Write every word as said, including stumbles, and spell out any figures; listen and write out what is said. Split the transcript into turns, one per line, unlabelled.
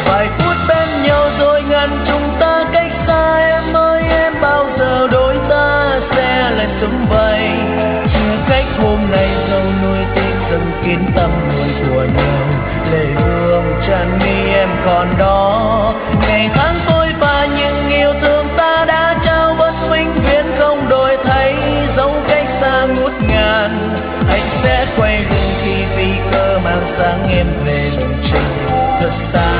vài phút bên nhau rồi ngăn chúng ta cách xa. Em ơi em bao giờ đôi ta sẽ lại sum vầy, chưa cách hôm nay dâu nuôi tiếc dâng kín tâm hồn của nhau. Lệ hương tràn mi em còn đó, ngày tháng tôi và những yêu thương ta đã trao bất vĩnh viễn không đổi thay. Dẫu cách xa ngút ngàn anh sẽ quay lưng khi vì cơ mang sáng em về đường trình thật xa.